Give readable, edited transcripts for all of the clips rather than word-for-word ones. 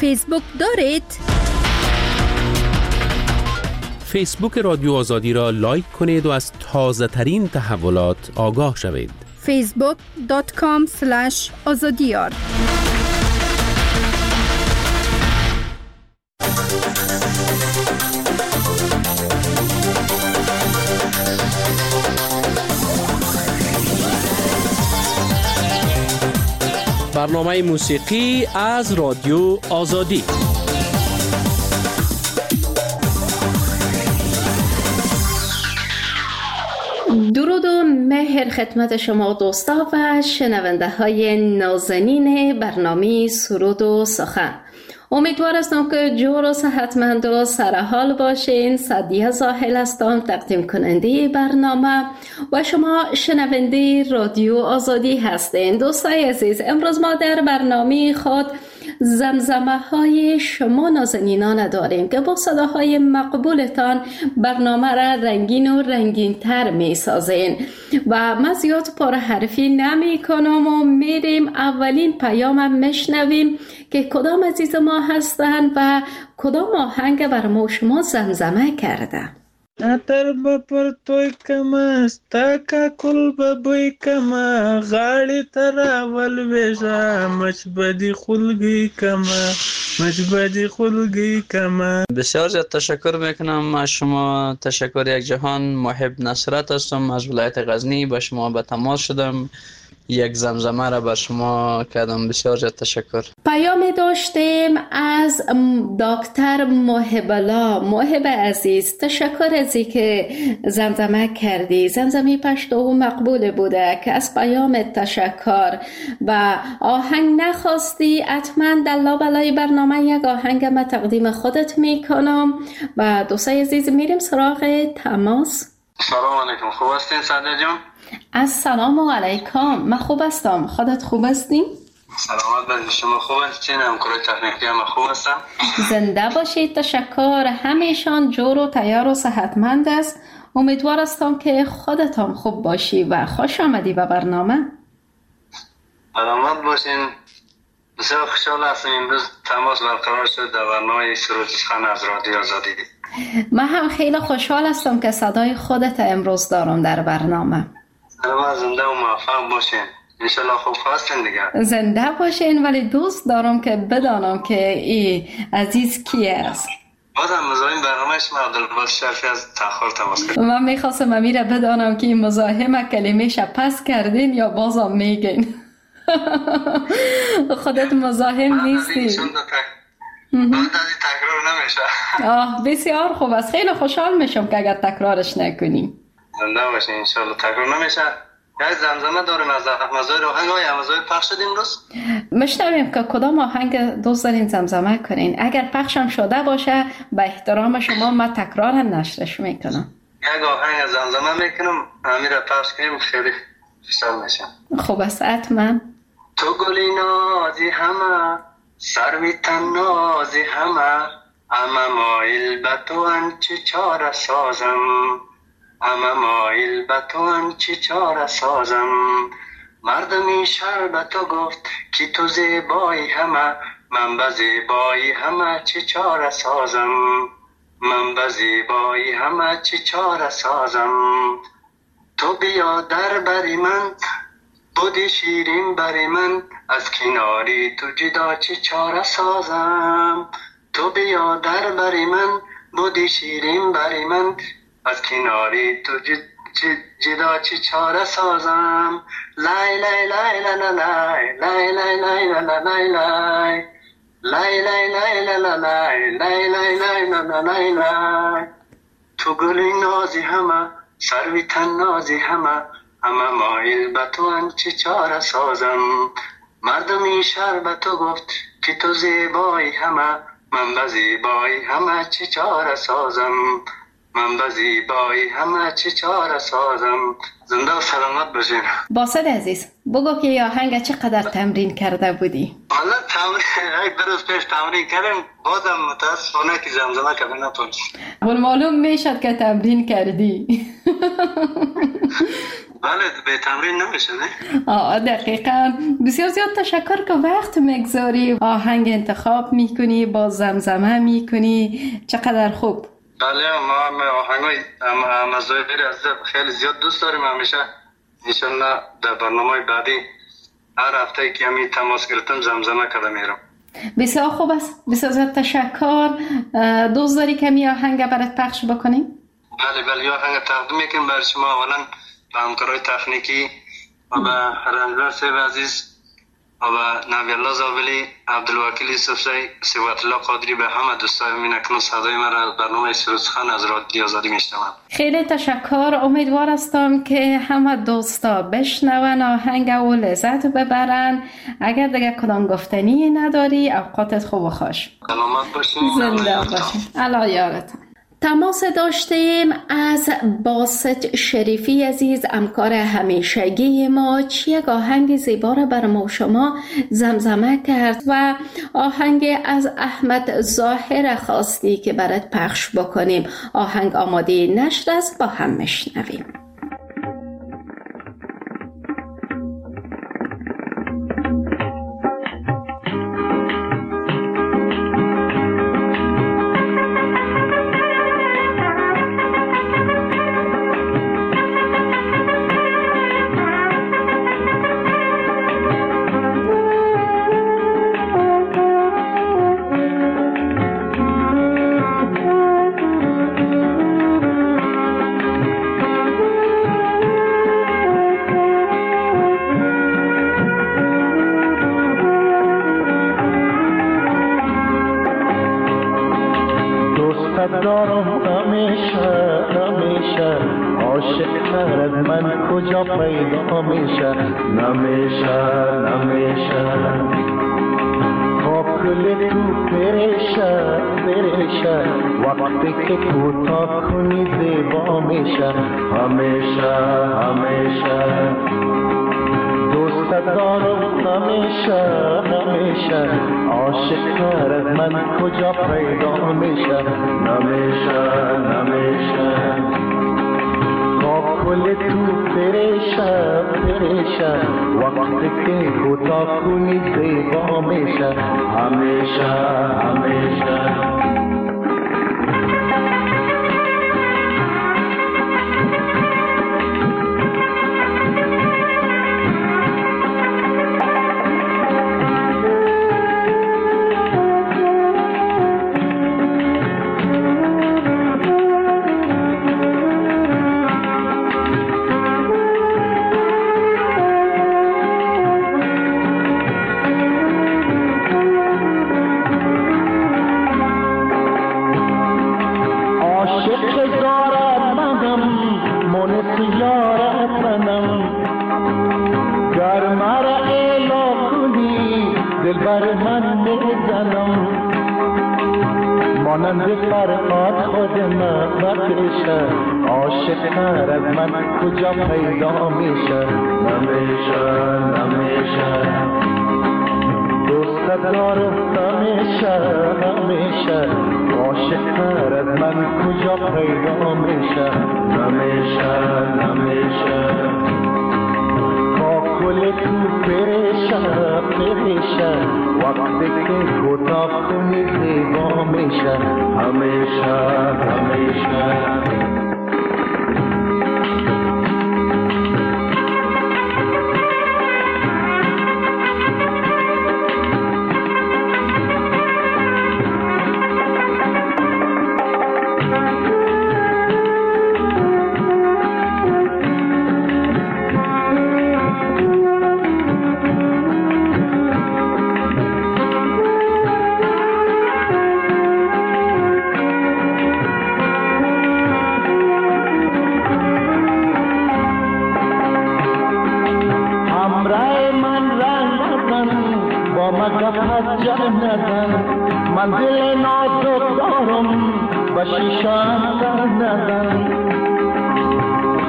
فیسبوک دارید؟ فیسبوک رادیو آزادی را لایک کنید و از تازه ترین تحولات آگاه شوید. facebook.com/azadiyar برنامه موسیقی از رادیو آزادی. درود و مهر خدمت شما دوستا و شنونده های نازنین برنامه سرود و سخن. امیدوار هستم که جور و صحتمند و سرحال باشین. سعدیه زاهل هستم، تقدیم کننده برنامه و شما شنونده رادیو آزادی هستین. دوستای عزیز، امروز ما در برنامه خود زمزمه های شما نازنینان داریم که با صداهای مقبولتان برنامه را رنگین و رنگین تر می سازین و من زیاد پرحرفی نمی کنم و میریم اولین پیام مشنویم که کدام عزیز ما هستن و کدام آهنگ بر ما شما زمزمه کرده. اتر بپر توی کما ستاکا کل ببوی کما غاڑی تراول ویزا مجبدی خلگی کما. بسیار زیاد تشکر میکنم از شما. تشکر یک جهان. محب نصرت هستم از ولایت غزنی. با شما به تماس شدم، یک زمزمه را بر شما کردم. بسیار زیاد تشکر. پیامی داشتیم از دکتر محب الله. محب عزیز، تشکر از اینکه زمزمه کردی. زمزمه پشتو مقبول بوده که از پیامت تشکر. و آهنگ نخواستی، حتما در لابلای برنامه یک آهنگ ما تقدیم خودت میکنم. و دوستای عزیز، میریم سراغ تماس. سلام علیکم، خوب هستین سعده جان؟ السلام علیکم، من خوب هستم. خودت خوب هستی؟ سلامت باشید. شما خوب هستین؟ همکار تکنیکی هم خوب هستم. زنده باشید. تشکر. همیشان جور و تیار و صحتمند است. امیدوار هستم که خودت هم خوب باشی و خوش آمدی به برنامه. سلامت باشین. بسیار خوشحال هستم امروز تماس برقرار شد در برنامه سرود سخن از رادیو آزادی. من هم خیلی خوشحال هستم که صدای خودت امروز دارم در برنامه. سلامت، زنده و موفق باشین. انشالله خوب هستین دیگه. زنده باشین. ولی دوست دارم که بدانم که این عزیز کی است. بازم مزاحم برنامه شما عبدالباسط شرفی از تأخیر تماس گرفتم. من میخواستم امیره بدانم که این مزاحم کلمه‌ش پس کردین یا بازم میگین. خودت مزاحم نیستی. بعد از این تکرار نمیشه. بسیار خوب است. خیلی خوشحال میشم که اگر تکرارش نکنیم. زنده باشین. انشالله تکرار نمیشه. یک زمزمه داریم از مزایر آهنگ های مزایر پخش شد امروز. مشتریم که کدام آهنگ دوست دارین زمزمه کنین. اگر پخشم شده باشه به احترام شما من تکرار نشرش میکنم. یک آهنگ زمزمه میکنم، همین را پخش کنیم، خیلی خوشحال میشم. خوب است. حتما. تو گلی نازی همه، سروی تن نازی همه مایل به تو انچه چاره سازم، مایل به تو انچه چاره سازم. مردمی شهر به تو گفت که تو زیبایی همه، من به زیبایی همه چه چاره سازم، من به زیبایی همه چه چاره سازم. تو بیا در بری من، بودی شیرین بری من، از کناری تو جدا چه چاره سازم. تو بیا در بری من، بودی شیرین بری من، از کناری تو جدا چه چاره سازم. لای لای لای لای لای لای لای لای لای لای لای لای لای لای لای لای لای لای. تو گلی نازی همه، سروی تن نازی همه مایل به تو انچه چاره سازم. مردمی شهر به تو گفت که تو زیبایی همه، من به زیبایی همه چه چاره سازم، من به زیبایی همه چه چاره سازم. زنده و سلامت باشین. باسط عزیز، بگو که یه آهنگ چقدر تمرین کرده بودی؟ من حالا تمرین یک روز پیش تمرین کردیم، بازم متاسفانه که زمزمه کردن نتونستم. معلوم میشد که تمرین کردی. بله به تمرین نمیشه نه؟ دقیقاً. بسیار زیاد تشکر که وقت میگذاری، آهنگ انتخاب میکنی، با زمزمه میکنی، چقدر خوب. بله ما آهنگای مزایدری از خیلی زیاد دوست داریم. همیشه انشالله در برنامه بعدی هر هفته که همی تماس گرفتم زمزمه کرده میرم. بسیار خوب است، بسیار زیاد تشکر. دوست داری که می آهنگ برات پخش بکنیم؟ بله آهنگ تقدیم میکنم برای شما، اولا به همکارای تکنیکی و به رنجبر صاحب عزیز و به نبی الله زابلی، عبدالوکیل یوسفزی، صفت الله قادری، به همه دوستای من اکنون صدای من را برنامه سرود سخن از رادیو آزادی میشنوند. خیلی تشکر. امیدوار هستم که همه دوستا بشنون آهنگ و لذت ببرن. اگر دیگه کدام گفتنی نداری، اوقاتت خوب و خوش. سلامت باشین. زنده باشین. الله یارتون. تماس داشتیم از باسط شریفی عزیز، همکار همیشگی ما، یک آهنگ زیبا را بر ما شما زمزمه کرد و آهنگ از احمد ظاهر خواستی که برات پخش بکنیم. آهنگ آماده نشر است، با هم میشنویم.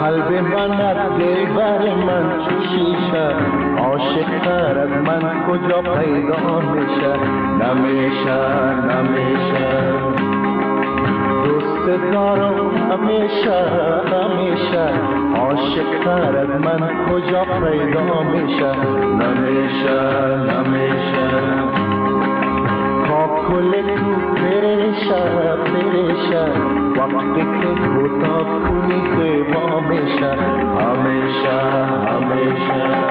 قلب من از دلبر من چو شیشه، عاشق تر از من کجا پیدا میشه؟ نمیشه نمیشه، دوست دارم همیشه همیشه، عاشق تر از من کجا پیدا میشه؟ نمیشه نمیشه، کل تو پریشه پریشه، وقتی که کوتاه کنی زیبا میشه همیشه همیشه.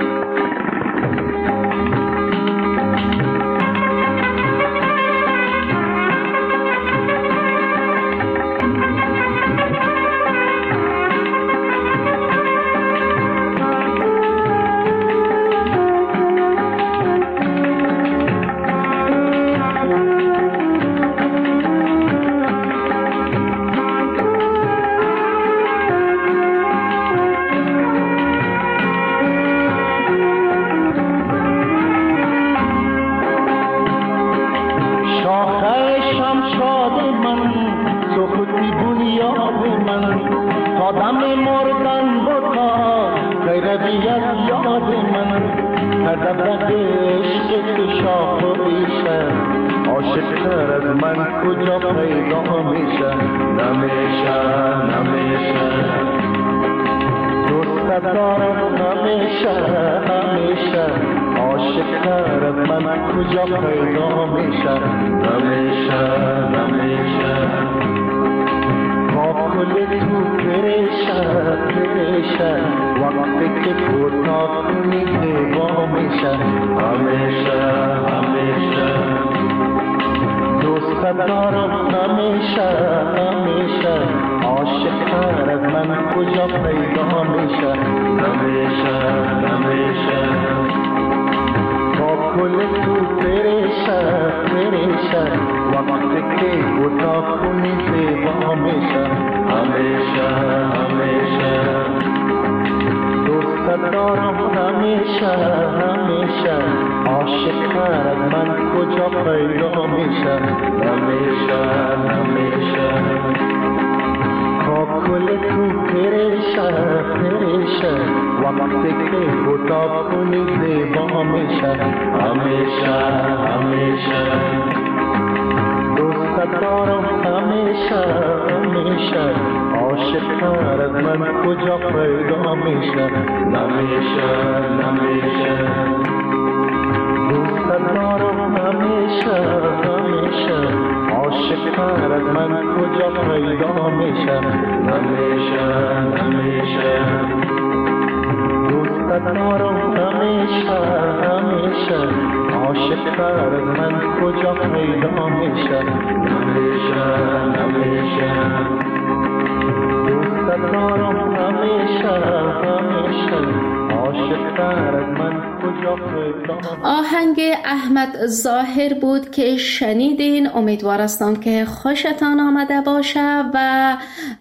آهنگ احمد ظاهر بود که شنیدین. امیدوار هستم که خوشتان آمده باشه و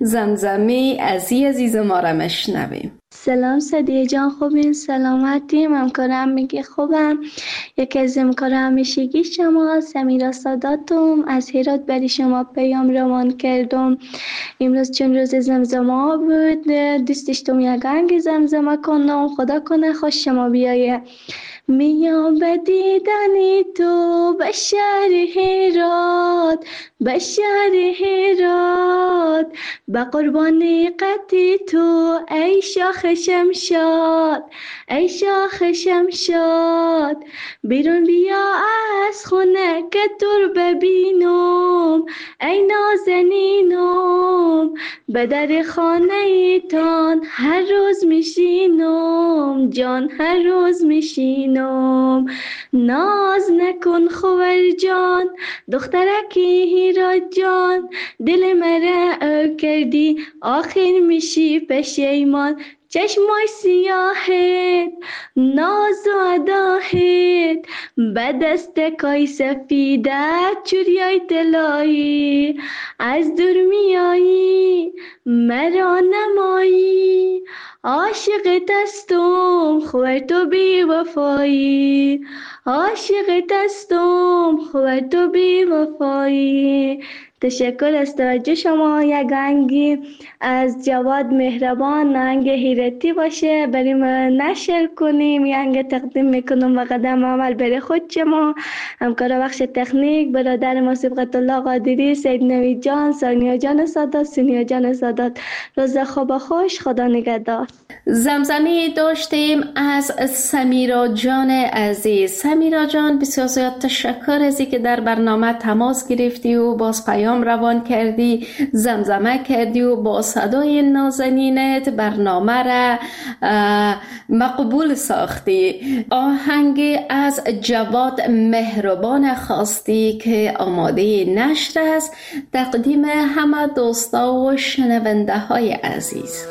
زمزمه عزیز ما را مشنویم. سلام صدیه جان، خوبین؟ سلامتی؟ همکارم میگه خوبم. یکی از همکار همیشگی شما سمیرا ساداتم از هرات برای شما پیام روان کردم. امروز چون روز زمزمه بود دوست داشتم یک آهنگ زمزمه کنم. خدا کنه خوش شما بیایه. میام به دیدن تو به شهر هرات، به شهر هرات، به قربانی قد تو ای شاخ شمشاد، ای شاخ شمشاد. بیرون بیا از خونه که تو ببینم ای نازنینم، به در خانه ایتان هر روز میشینم جان، هر روز میشینم. ناز نکن خور جان دخترکی هرات جان، دل مرا کردی آخر میشی پشیمان. چشمای سیاهت ناز و اداهت به دست کای سفیدت چوریای طلایی، از دور میایی مرا نمایی. عاشقت هستم خور تو بی وفایی، عاشقت هستم خور تو بی وفایی. تشکر از توجه شما. یک آهنگی از جواد مهربان، آهنگ هیرتی باشه، بریم نشر کنیم. یک آهنگ تقدیم میکنم و قدم عمل بره خود شما. همکار بخش تکنیک برادر ما صبغت الله قادری، سید نوید جان، سانیا جان سادات، سونیا جان سادات. روز خوب و خوش، خدا نگهدار. زمزمه داشتیم از سمیرا جان عزیز. سمیرا جان بسیار زیاد تشکر از اینکه در برنامه تماس گرفتی و باز پیام روان کردی، زمزمه کردی و با صدای نازنینت برنامه را مقبول ساختی. آهنگ از جواد مهربان خواستی که آماده نشر است، تقدیم همه دوستا و شنونده های عزیز.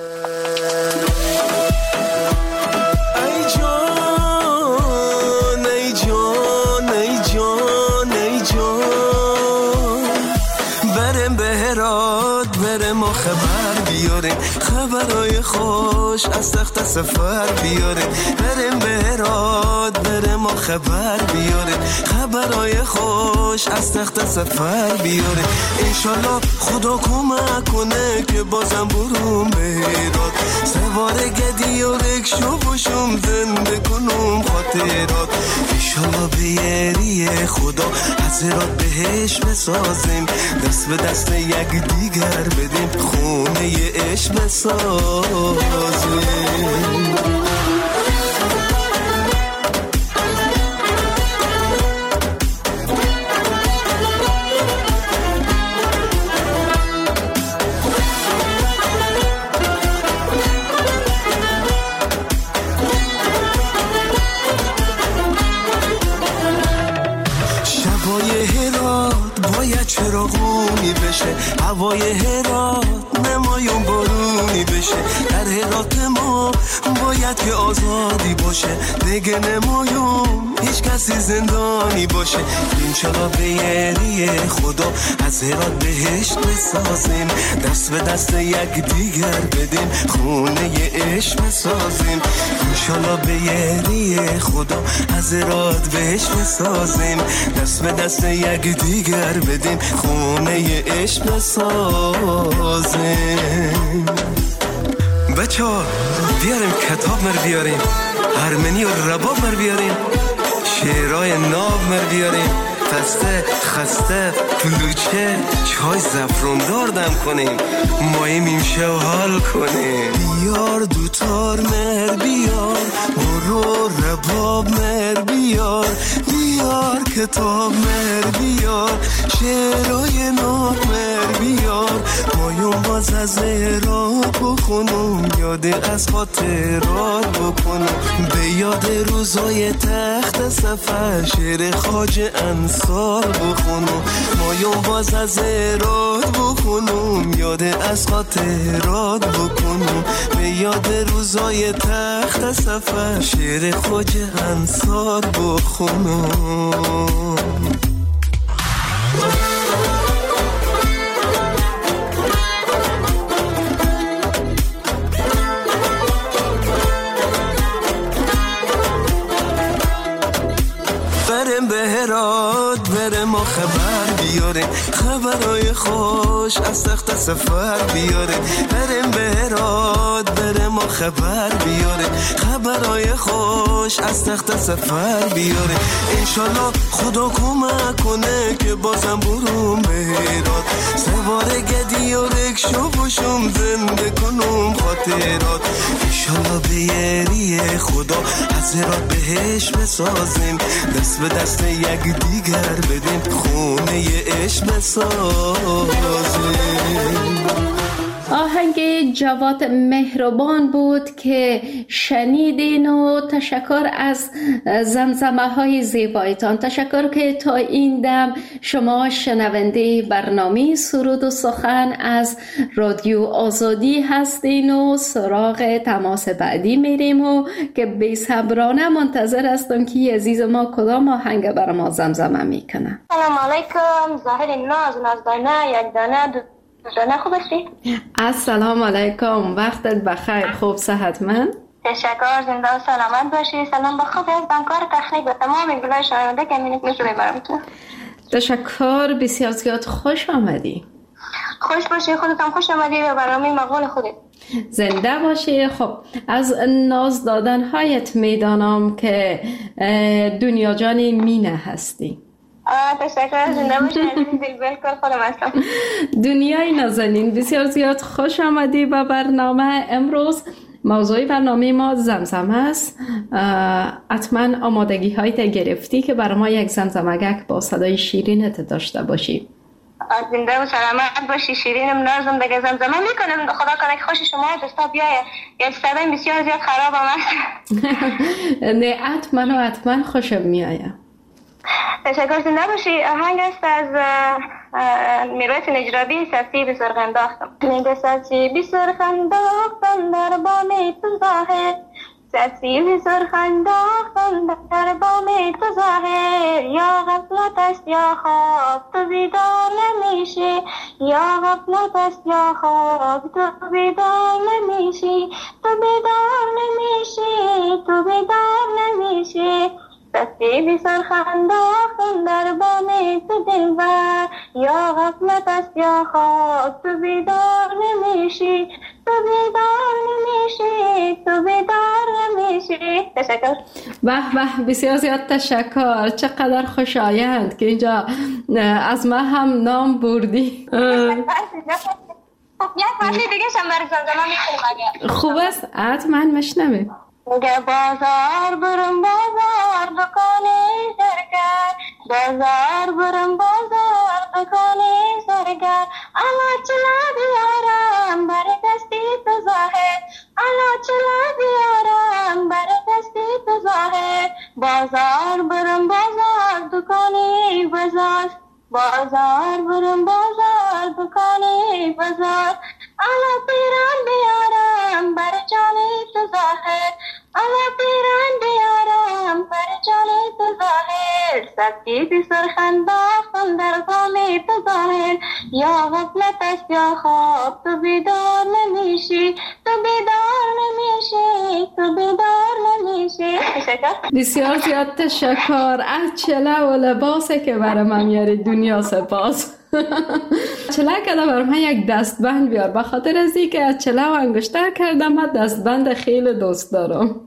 خبرای خوش از تخت سفر بیاره، بریم بهراد بریم و خبر بیاره. خبرای خوش از تخت سفر بیاره. انشالله خدا کمک کنه که بازم برون بهراد، سوار گدی و رکشو باشم زنده کنم خاطرات. انشالله بیاری خدا حضرات بهش بسازیم، دست به دست یک دیگر بدیم، خونه عشق بسازیم. شبای هرات باید چراغونی بشه، هوای هرات نمایون بارونی بشه. در هرات ما باید که آزادی باشه، دیگه نمایون هیچ کسی زندانی باشه. انشالله بیاری خدا از هرات بهشت بسازیم، دست به دست یک دیگر بدیم، خونه عشق بسازیم. انشالله بیاری خدا از هرات بهشت بسازیم، دست به دست یک دیگر بدیم، خونه عشق بسازیم. بچه ها بیاریم کتاب مر بیاریم، هرمنی و رباب مر بیاریم، شعرهای ناب مر بیاریم، پسته خسته کلوچه چای زفروندار دم کنیم، ماییم ایمشه و حال کنیم. بیار دوتار مر بیار، برو رباب مر بیار، بیار کتاب مر بیار، شعرهای ناب مر بیار، ماییم باز از ایراد بخونم، یاد از خاطرات بکنم، به یاد روزای تخت سفر شعر خواجه انصار بخونم، ماییم باز از ایراد بخونم، یاد از خاطرات بکنم، به یاد روزای تخت سفر شعر خواجه انصار بخونم. بریم بهراد بریم و خبر بیاره، خبرای خوش از تخت سفر بیاره. بریم بهراد بریم و خبر بیاره، خبرای خوش از تخت سفر بیاره. انشالله خدا کمک کنه که بازم برون بهراد، سوار گدی و رکشو باشم زنده کنم خاطرات. انشالله بیاری خدا حضرات بهش بسازیم، دست به دست یک دیگر بدیم، خونه عشق بسازیم. آهنگ جواد مهربان بود که شنیدین و تشکر از زمزمه های زیبایتان. تشکر که تا این دم شما شنونده برنامه سرود و سخن از رادیو آزادی هستین و سراغ تماس بعدی میریم و که بی‌صبرانه منتظر هستم که عزیز ما کدام آهنگ بر ما زمزمه میکنه. سلام علیکم، ظاهر ناز نازدانه یک دانه دانه. خوب هستی؟ السلام علیکم، وقتت بخیر، خوب صحتمند؟ تشکر، زنده و سلامت باشی. سلام به خود از بانکار تخنیک و تمام گلای شنونده که میشونه برامتون. تشکر، بسیار زیاد خوش آمدی. خوش باشی، خودت هم خوش آمدی به برنامه مقال خودت. زنده باشی. خب از ناز دادنهایت میدانم که دنیا جان مینه هستی. تشکر، زنده باشی عزیزی، بالکل خودم هستم. دنیای نازنین، بسیار زیاد خوش آمدی به برنامه. امروز موضوع برنامه ما زمزمه است. حتما آمادگی هایت گرفتی که برای ما یک زمزمگک با صدای شیرینت داشته باشی. زنده و سلامت باشی. شیرینم نازم دیگه زمزمه میکنم. خدا کنه که خوش شما دوستا بیایه. یک صدای بسیار زیاد خرابم هست. نه حتما خوشم میایه. تشکر، زنده باشی. آهنگ است از میرویس نجرابی، سرسیب سرخنداختم. میگه سرسیب سرخنداختم در بام تو ظاهر، سرسیب سرخنداختم در بام تو ظاهر، یا غفلت است یا خواب تو بیدار نمیشی، یا غفلت است یا خواب تو بیدار نمیشی، تو بیدار نمیشی، تو بیدار نمیشی. سرسیب سرخنداختم در بام تو دلبر، یا غفلت است یا خواب تو بیدار نمیشی، تو بیدار نمیشی، تو بیدار نمیشی. تشکر. به بسیار زیاد تشکر. چقدر خوشایند که اینجا از ما هم نام بردی. خب یک وقتی دیگه شم برای زمزمه میکنیم اگر خوب است. حتما مشنویم. میگه بازار برم بازار دکانی سرگر، بازار برم بازار دکانی سرگر، الا چلا بیارم بر دستی تو ظاهر، الا چلا بیارم بر دستی تو ظاهر. بازار برم بازار دکانی بازار، بازار برم بازار دکانی بازار، الا پیران بیارم بر جانی تو ظاهر، الا پیران بیارم بر جانی تو ظاهر. سرسیب سرخنداختم در بام تو ظاهر، یا غفلت است یا خواب تو بیدار نمیشی، تو بیدار نمیشی، تو بیدار نمیشی. تشکر. بسیار زیاد تشکر. از چله و لباسه که برای من میاری دنیا سپاس. چله کده برای من یک دستبند بیار، به خاطر از این که از چله و انگشتر کردم. من دستبند خیلی دوست دارم.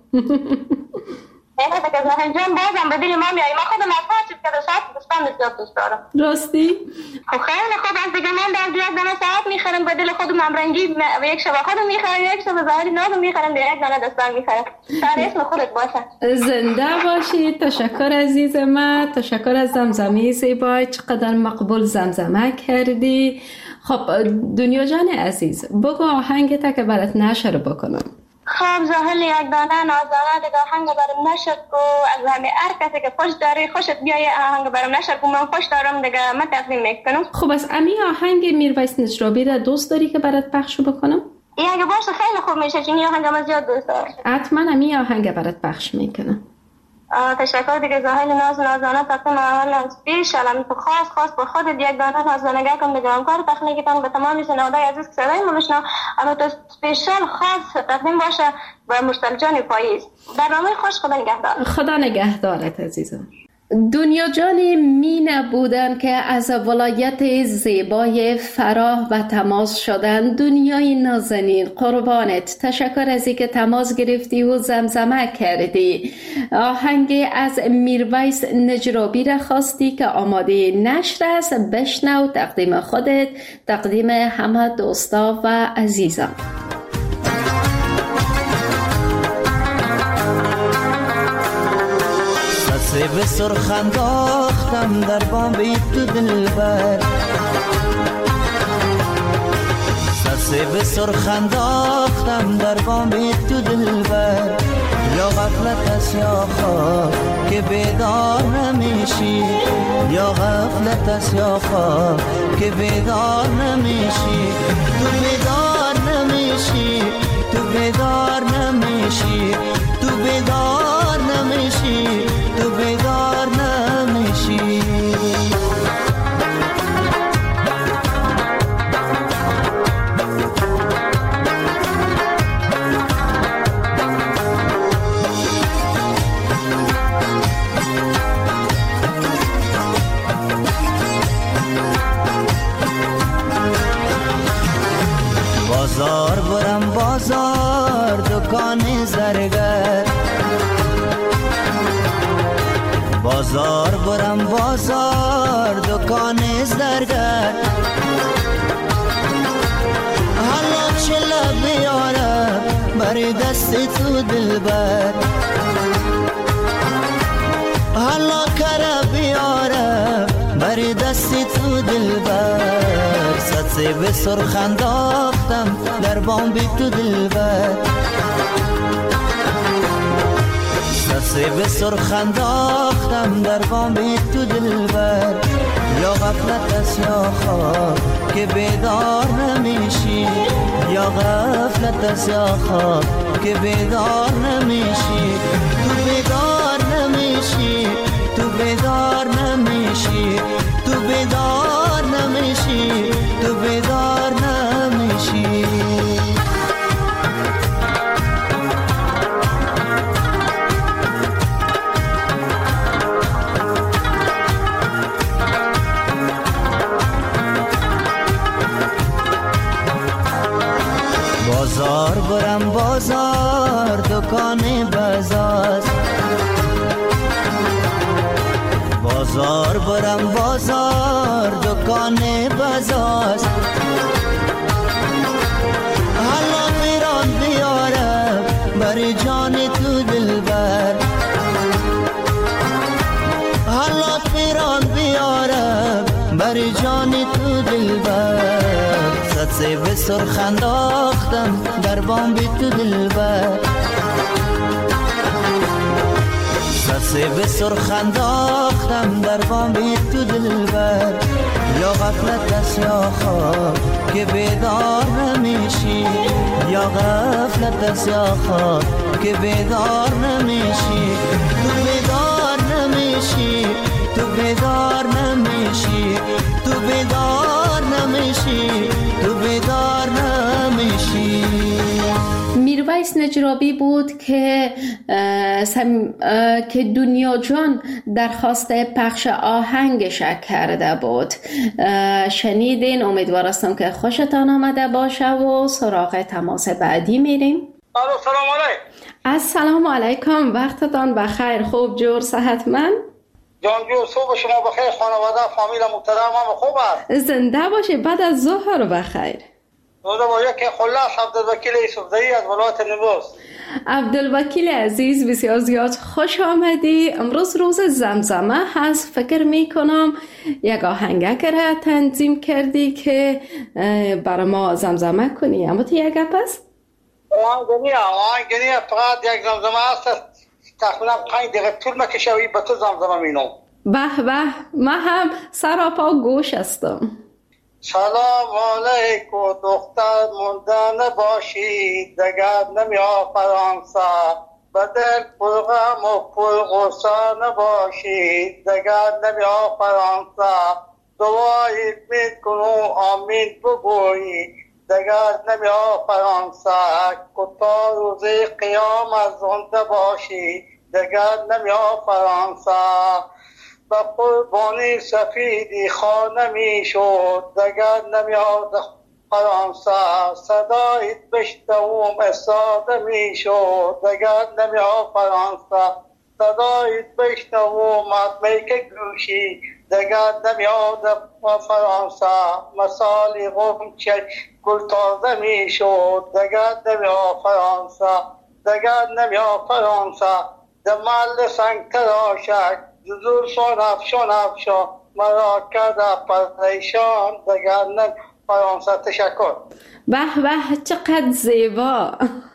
نه دیگه زهر جان بازم به دل ما میای. ما خودم از هر چیز که داشت دستبند زیاد دوست دارم. راستی؟ خب خیلی خوب است دیگه. من در یک دانه ساعت میخرم به دل خودم، همرنگی یک شب خودم میخرم، یک شب ظاهری نازم میخرم، یک دانه دستبند میخرم. سر اسم خودت باشه. زنده باشی. تشکر عزیز من. تشکر از زمزمه زیبای. چقدر مقبول زمزمه کردی. خب دنیا جان عزیز، بگو آهنگت که برات نشر بکنم. خب زاهل یک دانه نازانه دیگه آهنگ برام نشد کو. از همه هر کسی که خوش داری خوشت بیایه آهنگ برام نشد کو. من خوش دارم دیگه، من تقدیم میکنم. خب از امی آهنگ میرویس نجرابی را دوست داری که برات پخش بکنم؟ اگه باشه خیلی خوب میشه، چون این آهنگ من زیاد دوست دارم. حتما امی آهنگ برات پخش میکنم. تشکر دیگه. زاهل نازانه تقدیم اول از پیش الان تو خاص به خودت یک دانه نازانگی کن دیگه. کار تخلیقتان به تمام شنوندگان عزیز که صدای ما بشنو، اما تو اسپیشال خاص تقدیم باشه به مشتاق جان پاییز. برنامه خوش. خدا نگهدار. خدا نگهدارت عزیزم. دنیا جان مینه بودن که از ولایت زیبای فراه و تماس شدن. دنیای نازنین قربانت. تشکر از اینکه تماس گرفتی و زمزمه کردی. آهنگ از میرویس نجرابی را خواستی که آماده نشر است. بشنو. تقدیم خودت، تقدیم همه دوستا و عزیزان. سیب سرخ انداختم در بام تو دلبر، سیب سرخ انداختم در بام تو دلبر، یا غفلت است یا خواب که بیدار نمیشی، یا غفلت است یا خواب که بیدار نمیشی، تو بیدار نمیشی، تو بیدار نمیشی، تو بیدار نمیشی، تو بیدار نمیشی. بازار برم بازار دکان زرگر حالا چله بیارم بر دست تو دلبر حالا کره بیارم بر دست تو دلبر سطح به سرخ انداختم در بام بی تو دلبر سطح به سرخ انداختم در بام بی تو دلبر یا غفلت است یا خواب که بیدار نمیشی یا غفلت است یا خواب که بیدار نمیشی تو بیدار نمیشی تو بیدار نمیشی تو بیدار نمیشی تو بیدار نمیشی بازار برم بازار دکان بازار بازار برم بازار دکان بازار حالا پیران بیارم بر جان تو دلبر حالا پیران بیارم بر جان تو دلبر سطح به سرخ انداختم در بام بی تو دلبر سطح به سرخ انداختم در بام بی تو دلبر یا غفلت است یا خواب که بیدار نمیشی یا غفلت است یا خواب که بیدار نمیشی تو بیدار نمیشی تو بیدار نمیشی تو بیدار نمیشی تو بیدار نمیشی. میرویس نجرابی بود که دنیا جان درخواست پخش آهنگش کرده بود. شنیدین؟ امیدوار هستم که خوشتان آمده باشه و سراغ تماس بعدی میریم. سلام علیکم. السلام علیکم، وقتتان بخیر. خوب جور صحتمند؟ جان جور صبح شما بخیر، خانواده فامیل محترم هم خوب است؟ زنده باشه. بعد از ظهر بخیر. زنده باشه. که خلاص عبدالوکیل یوسفزایی از ولایت نیمروز. عبدالوکیل عزیز بسیار زیاد خوش آمدی. امروز روز زمزمه هست. فکر میکنم یک آهنگک را تنظیم کردی که برای ما زمزمه کنی. اما تو یک گپ است؟ آهنگنیه فقط یک زمزمه هست، تقریبا 5 دقیقه طول میکشه و به تو زمزمه مینم. به به، من هم سراپا گوش هستم. سلام علیکم دختر مونده نباشی دگر نمیا فرانسه بدل پرغم و پرغصه نباشی دگر نمیا فرانسه دعایی میکنو آمین بگویی دگر نمیا فرانسه کتا روزی قیام از زنده باشی دگر نمیا فرانسه به قربانی سفیدی خانه می شد دگر نمیاد فرانسه صدایت بشتوم استاده می شد دگر نمیاد فرانسه صدایت بشتوم میک گوشی دگر نمیاد فرانسه مثالی غنچه گل تازه می شد دگر نمیاد فرانسه دگر نمیاد فرانسه دمال سنگ تراشک زور شون مرا کرده پریشان دگر نه فرانسه. تشکر. به به، چقدر زیبا.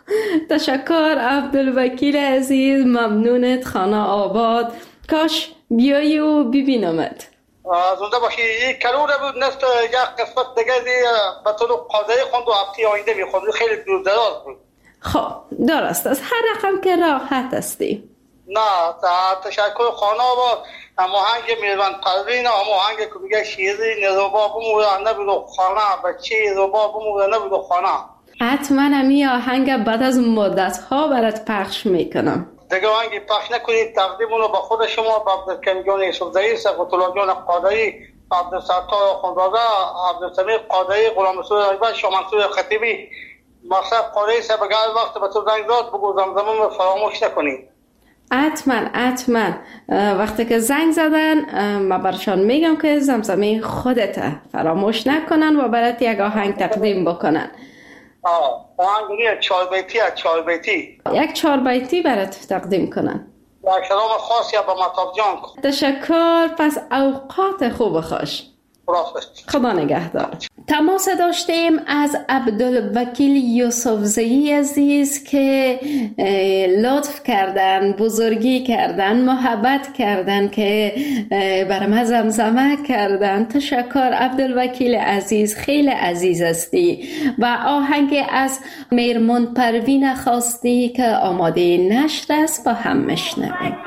تشکر عبدالوکیل عزیز، ممنونت. خانه آباد. کاش بیایی و ببینمت. زنده باشی. یک کلوره بود نست یک قسمت دیگه به طور قاضی خوند و هفته آینده میخوند، خیلی دور دراز بود. خب درست است، هر رقم که راحت استی. نه تشکر. خانه آباد هماهنگ میروان پروین هماهنگ که میگه شیری نروبا بموره نبیدو خانه بچه نروبا بموره نبیدو خانه. حتما همی آهنگ بعد از مدت ها برات پخش میکنم. دیگه آهنگی پخش نکنید، تقدیمونو به خود شما، به عبدالکریم جان یوسفزایی، سقط الله جان قادری، عبدالستار خانزاده، عبدالسمیع قادری، غلام رسول رایبت، شاه منصور خطیبی، مقصد قادری صاحب اگر وقت به تو زنگ داد بگو زمزمه فراموش نکنید. حتما وقتی که زنگ زدن ما برشان میگم که زمزمه خودت فراموش نکنن و برات یک آهنگ تقدیم بکنن. آهنگ چهار بیتی یک 4 بیتی برات تقدیم کنن. یک سلام خاصی به مطاب جان کن. تشکر. پس اوقات خوب خوش. خدا نگهدار. تماس داشتیم از عبدالوکیل یوسفزئی عزیز که لطف کردن، بزرگی کردن، محبت کردن که برام زمزمه کردن. تشکر عبدالوکیل عزیز، خیلی عزیز هستی. و آهنگ از میرمون پروین خواستی که آماده نشر است، با هم میشنویم.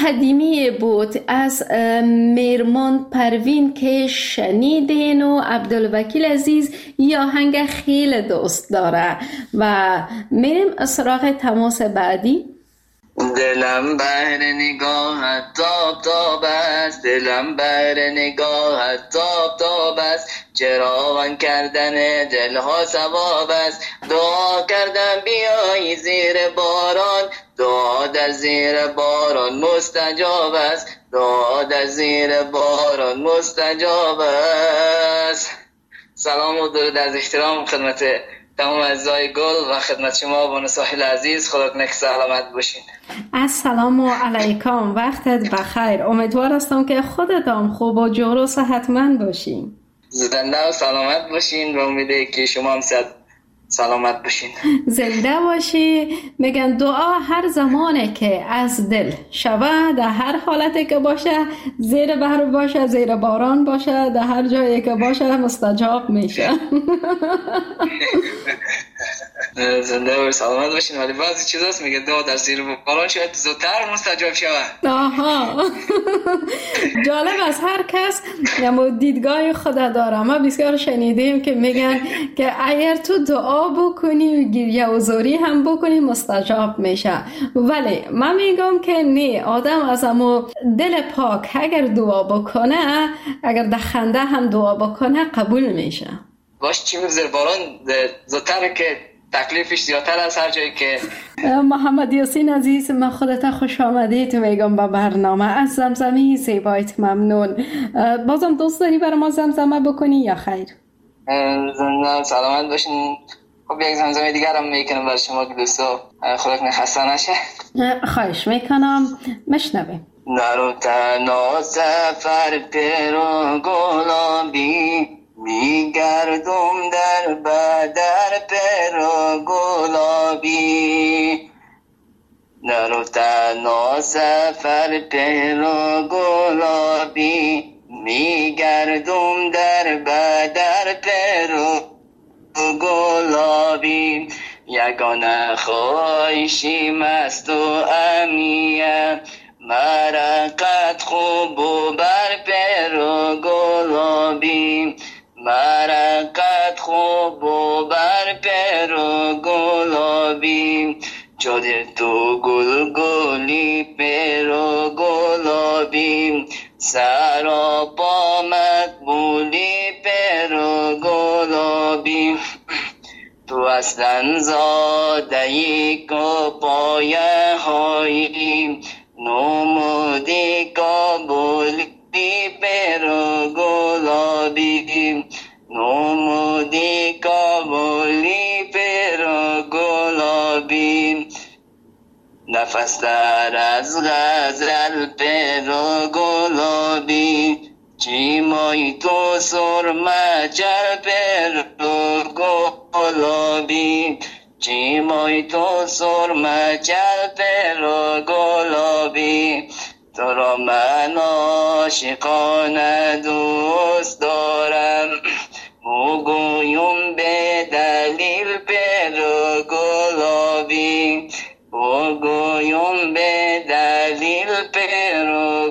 قدیمی بود از میرمان پروین که شنیدین و عبدالوکیل عزیز یه آهنگ خیلی دوست داره و میریم سراغ تماس بعدی. دلم بر نگاهت تاب تاب است، دلم بر نگاهت تاب تاب است، چراغان کردن دلها ثواب است. دعا کردم بیایی زیر باران، دعا در زیر باران مستجاب است، دعا در زیر باران مستجاب است. سلام و درود از احترام خدمت تمام اعضای گل و خدمت شما بانو ساحل عزیز. خدا کنه که سلامت باشین. السلام علیکم، وقتت بخیر. امیدوار هستم که خودتان خوب و جور و صحتمند باشین. زنده و سلامت باشین و امیده که شما هم سلامت باشین. زنده باشی. میگن دعا هر زمانه که از دل شوه، در هر حالتی که باشه، زیر بحر باشه، زیر باران باشه، در هر جایی که باشه مستجاب میشه. زنده و سلامت باشین. ولی بعضی چیز هست میگه دعا در زیر باران شاید زودتر مستجاب شوه. آها. جالب است، هر کس یا دیدگاه خود داره. ما بسیار شنیدیم که میگن که اگر تو دعا بکنی و گریه و زاری هم بکنی مستجاب میشه، ولی من میگم که نه، آدم از امو دل پاک اگر دعا بکنه، اگر در خنده هم دعا بکنه قبول میشه. باش چی زیر باران زودتر که تکلیفش زیادتر از هر جایی که. محمد یاسین عزیز، من خودت خوش آمدید میگم به برنامه. از زمزمه زیبایت ممنون. بازم دوست داری برای ما زمزمه بکنی یا خیر؟ زنده سلامت باشین. خب یک زمزمه دیگر هم میکنم برای شما که دوستا خدا کنه خسته نشه. خواهش میکنم، مشنویم. نرو تنها سفر پیرو گلابی، میگردم در بدر پیرو گلابی. نرو تنها سفر پیرو گلابی، میگردم در بدر پیرو گلابی. یگانه خواهشی مست و امیه، مرقت خوب و بر پیرو گلابی. مرقت خوب و بر پیرو گلابی. جاده تو گل گلی پیرو گلابی، سراپا مقبولی پیرو گلابی. تو اصلا زادهی که پایه هایی، نمودی کابولی پیرو گلابی. نمودی کابولی پیرو گلابی. نفس در از غزل پیرو گلابی، چیمای تو سرمه چل پیرو گلابی. چیمای تو سرمه چل پیرو گلابی. تو را من عاشقانه دوست دارم، مگویم به دلیل پیرو گلابی. مگویم به دلیل پیرو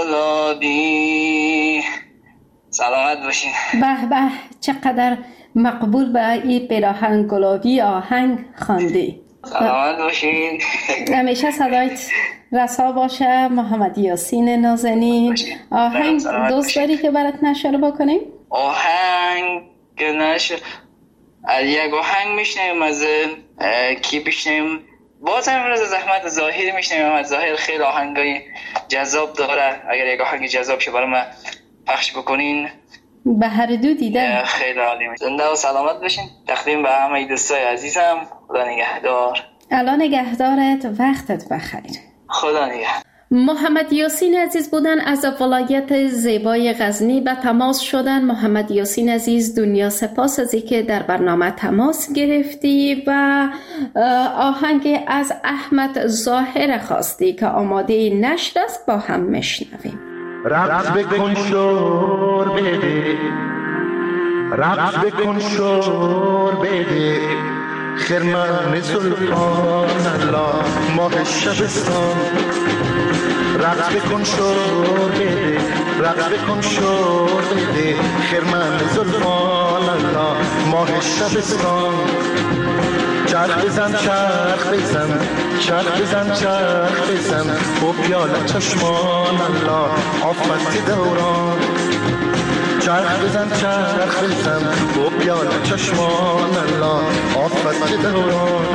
گلابی. سلامت باشین. به به، چقدر مقبول به این پیراهن گلابی آهنگ خواندی. سلامت باشین. همیشه صدایت رسا باشه. محمد یاسین نازنین، آهنگ دوست داری که برات نشر بکنیم؟ آهنگ که نشر یک آهنگ میشنیم از کی بشنیم؟ باز هم امروز زحمت ظاهری میشنیم. از ظاهر خیلی آهنگای جذاب داره. اگر یک آهنگ جذاب شه برای ما پخش بکنین به هر دو دیدن خیلی عالی میشه. زنده و سلامت باشین. تقدیم به همه دوستای عزیزم. خدا نگهدار. الان نگهدارت، وقتت بخیر. خدا نگهدار. محمد یاسین عزیز بودن از ولایت زیبای غزنی به تماس شدن. محمد یاسین عزیز، دنیا سپاس از اینکه در برنامه تماس گرفتی و آهنگ از احمد ظاهر خواستی که آماده نشر است، با هم میشنویم. رقص بکن شور بده، رقص بکن شور بده، خرمن سلطان الله ماه شبستان. رقص بکن شور بده، رقص بکن شور بده، خرمن زلفان الله ماه شبستان. چرخ بزن چرخ بزن، چرخ بزن چرخ بزن، و پیاله چشمان الله آفت دوران. چرخ بزن چرخ بزن، و پیاله چشمان الله آفت دوران.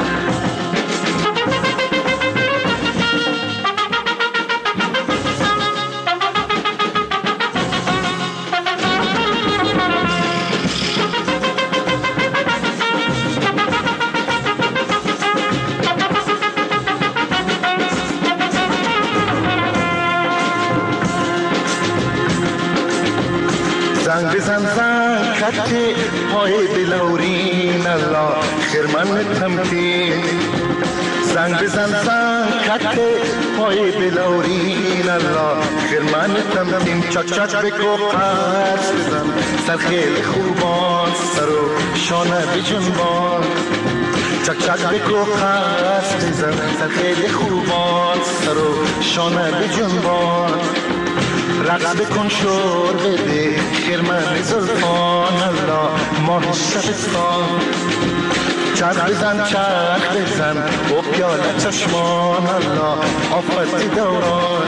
زنگ بزن زنگ کتی پای بلورین الله خرمن تمکین. زنگ بزن زنگ کتی پای بلورین الله خرمن تمکین. چک چک بکو قرص بزن سر خیلی خوبان، سر و شانه بجنبان. چک چک بکو قرص بزن سر خیلی خوبان، سر و شانه بجنبان. رقص بکن شور بده، خرمن زلفان الله ماه شبستان. چرخ بزن چرخ بزن، و پیاله چشمان الله آفت دوران.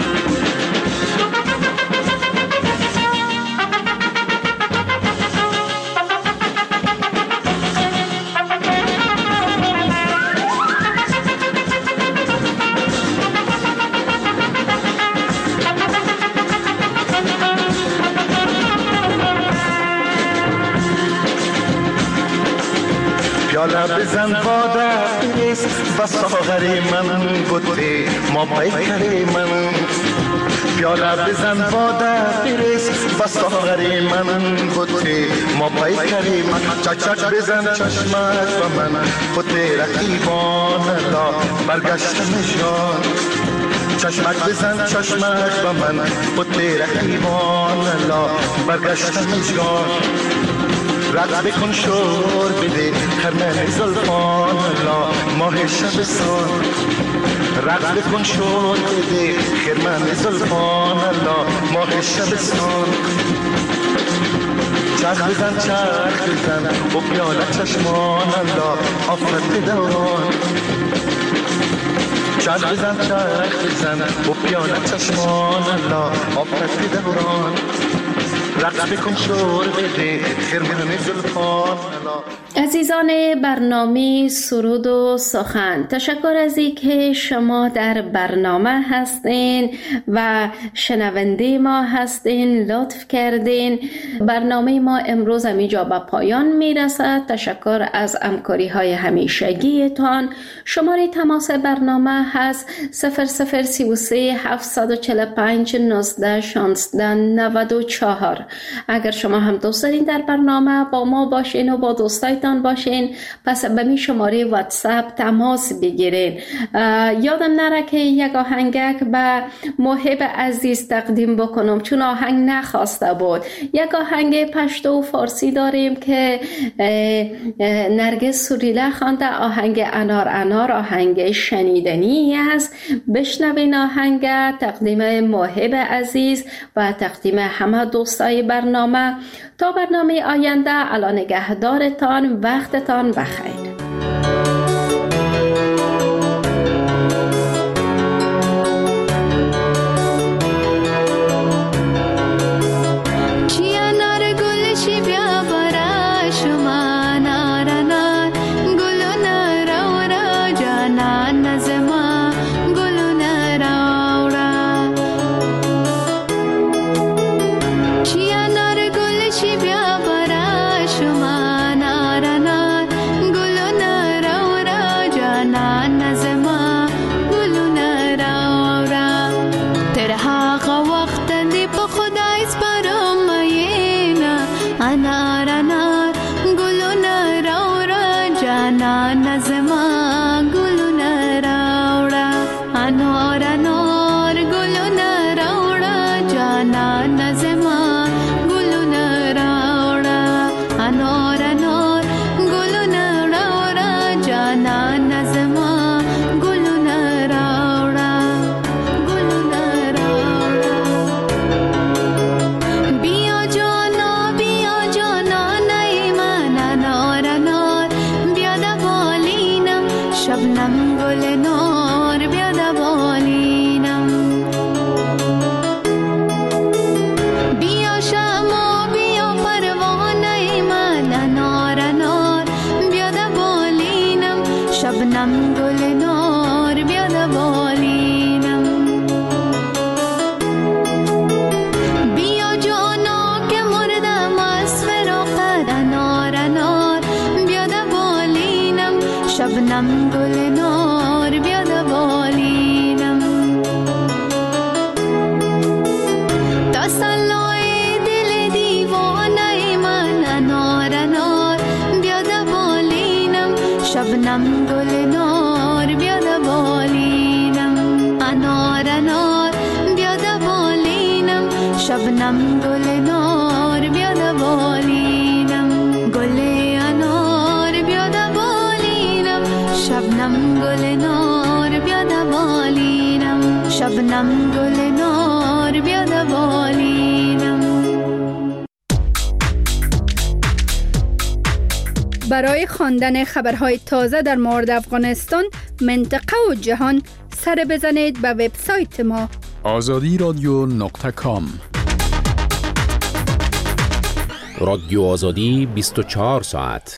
پیاله بزن باده بریز و ساغری من بوده ما بیکری من. پیاله بزن باده بریز و ساغری من بوده ما بیکری من. چک چک بزن چشمک و من بوده رقیبان الله برگشتم جان. چشمک بزن چشمک و من بوده رقیبان الله برگشتم جان. رقص بکن شور بده، خرمن زلفان الله ماه شبستان. رقص بکن شور بده، خرمن زلفان الله ماه شبستان. چرخ بزن چرخ بزن، و پیاله چشمان الله آفت دوران. چرخ بزن چرخ بزن، و پیاله چشمان الله آفت دوران. رقص بکن شور بده، خرمن زلفان الله. عزیزان برنامه سرود و سخن، تشکر از اینکه شما در برنامه هستین و شنونده ما هستین، لطف کردین. برنامه ما امروز همینجا به پایان میرسد. تشکر از همکاری های همیشگیتان. شماره تماس برنامه هست 0033 745 19 16 94. اگر شما هم دوست دارین در برنامه با ما باشین و با دوستایتان باشین، پس به می شماره واتساپ تماس بگیرین. یادم نره که یک آهنگک به محب عزیز تقدیم بکنم، چون آهنگ نخواسته بود. یک آهنگ پشتو و فارسی داریم که نرگس سوریله خوانده، آهنگ انار انار، آهنگ شنیدنی است. بشنوین آهنگ، تقدیم محب عزیز و تقدیم همه دوستای برنامه. تا برنامه آینده، الان نگهدارتان، وقتتان بخیر. Gul شبنم گل نار بیاد بالینم، انار انار بیاد بالینم، شبنم گل نار بیاد بالینم، گل انار بیاد بالینم، شبنم گل نار بیاد بالینم، شبنم گل نار بیاد بالینم. برای خواندن خبرهای تازه در مورد افغانستان، منطقه و جهان سر بزنید به وبسایت ما azadiradyo.com. رادیو آزادی 24 ساعت.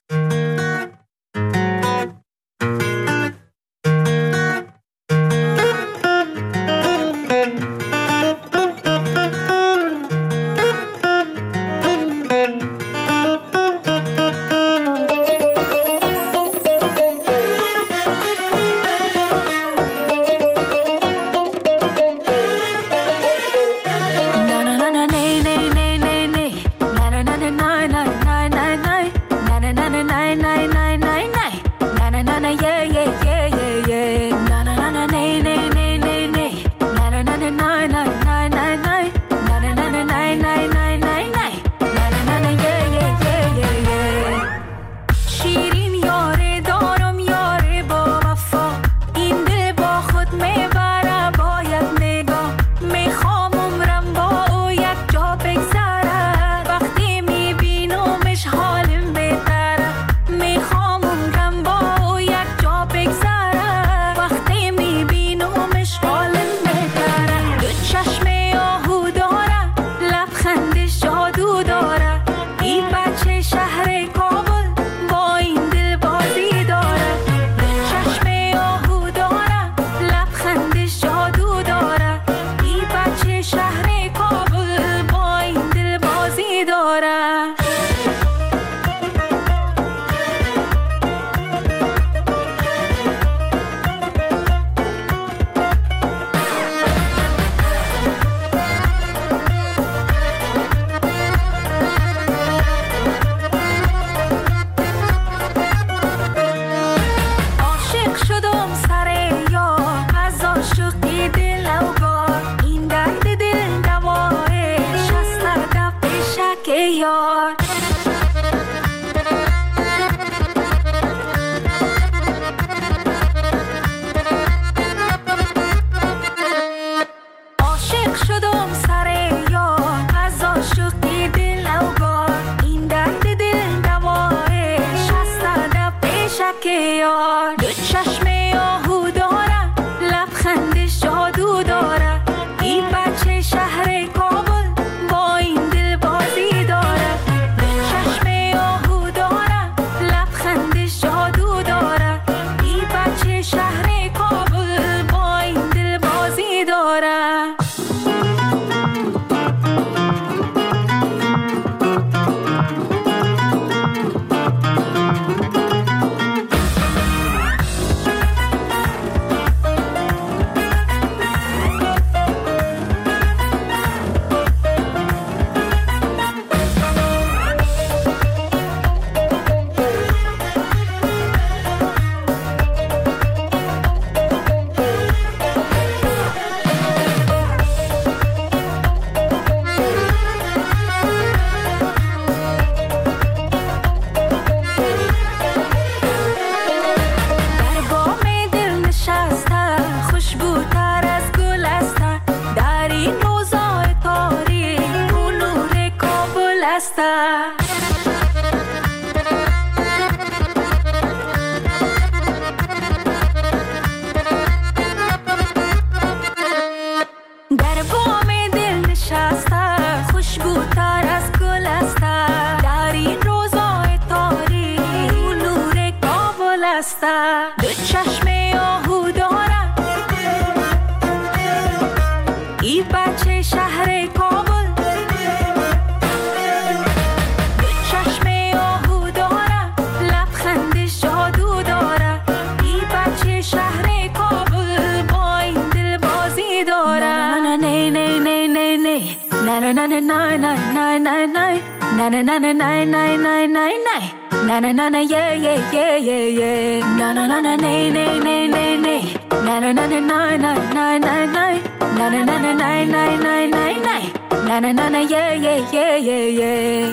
na na na na na na na na na na na na na na na Na na na na yeah yeah yeah yeah yeah. Na na na na nay nay nay nay nay. Na na na na nay nay nay nay nay. Na na na na nay nay nay nay nay. Na na na na yeah yeah yeah yeah yeah.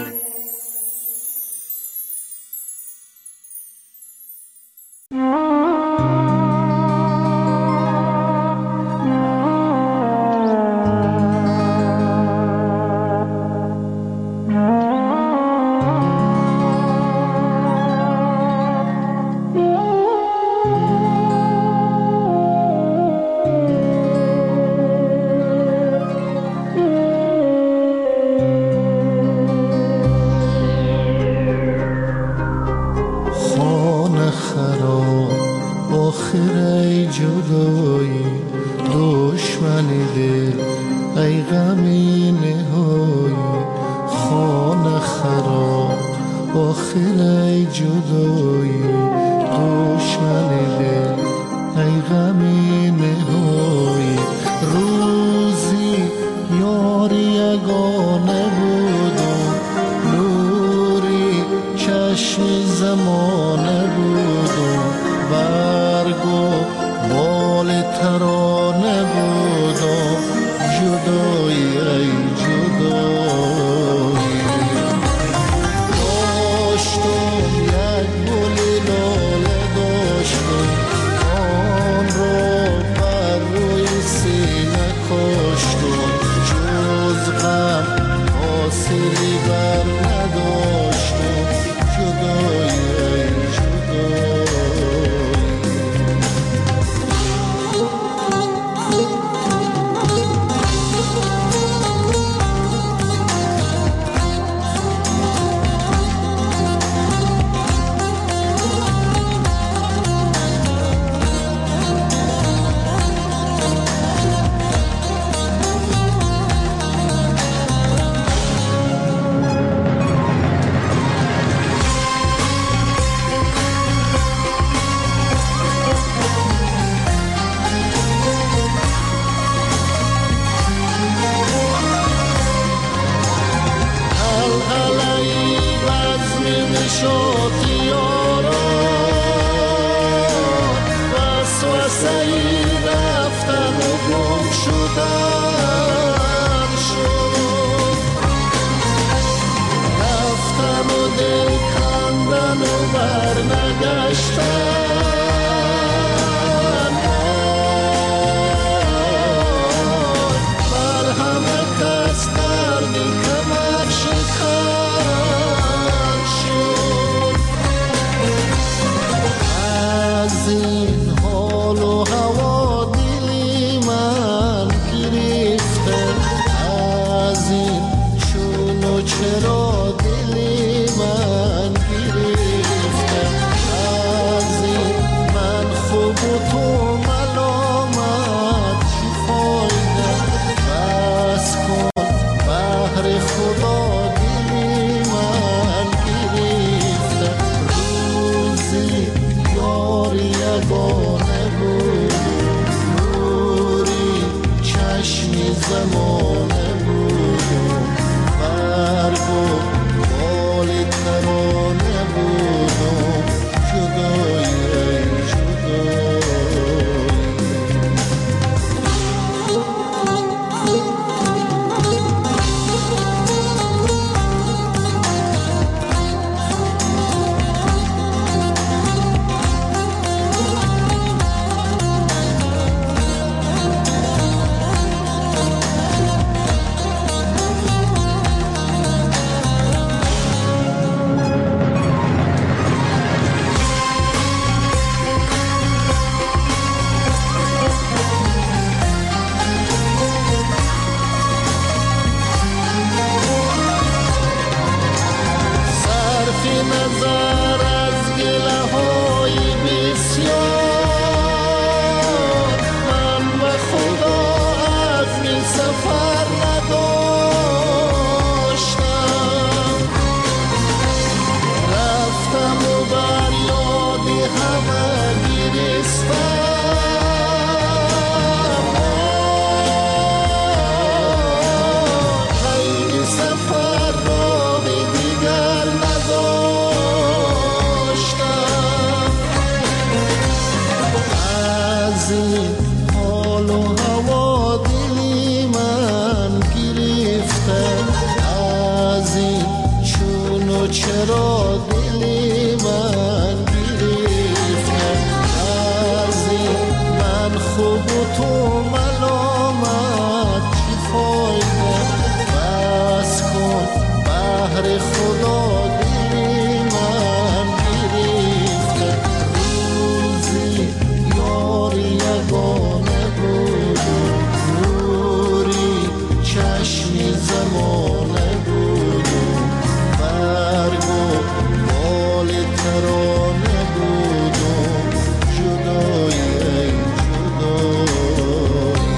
چرا دلی من گرفته از من خوب و تو ملامت چی فایده بس کن بهر خدا دلی من گرفته روزی یار یگانه بود نوری چشمی زمانه بود برگ و بال ترانه بود جدایی ای جدایی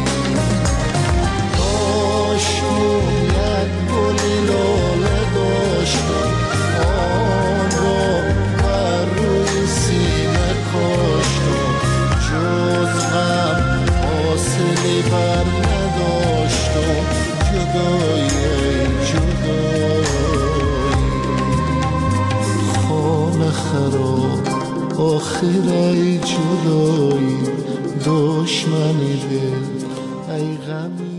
داشتم یک گلی لاله داشتم آن را بر روی سینه کاشتم جز غم حاصلی بر نداشتم جدایی ای جدایی خانه خراب آخر ای جدایی دشمنی دل ای غمی